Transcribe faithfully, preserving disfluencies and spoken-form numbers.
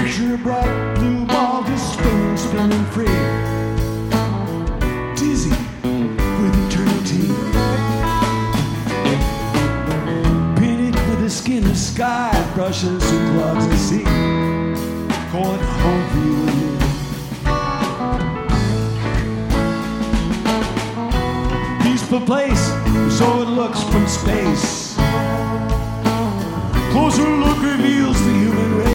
Picture a bright blue ball just spinning, spinning free, dizzy with eternity. Painted with the skin of sky, brushes and gloves of sea. Going home for you and me. Peaceful place, so it looks from space. Closer look reveals the